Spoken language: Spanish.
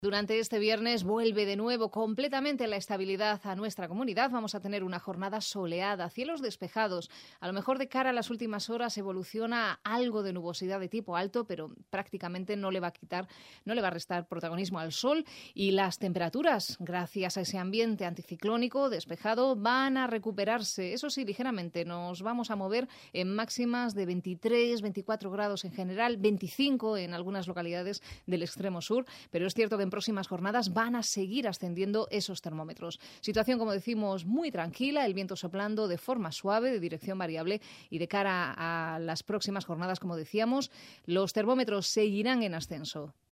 Durante este viernes vuelve de nuevo completamente la estabilidad a nuestra comunidad. Vamos a tener una jornada soleada, cielos despejados. A lo mejor de cara a las últimas horas evoluciona algo de nubosidad de tipo alto, pero prácticamente no le va a restar protagonismo al sol. Y las temperaturas, gracias a ese ambiente anticiclónico despejado, van a recuperarse. Eso sí, ligeramente. Nos vamos a mover en máximas de 23, 24 grados en general, 25 en algunas localidades del extremo sur. Pero es cierto que en próximas jornadas van a seguir ascendiendo esos termómetros. Situación, como decimos, muy tranquila, el viento soplando de forma suave, de dirección variable, y de cara a las próximas jornadas, como decíamos, los termómetros seguirán en ascenso.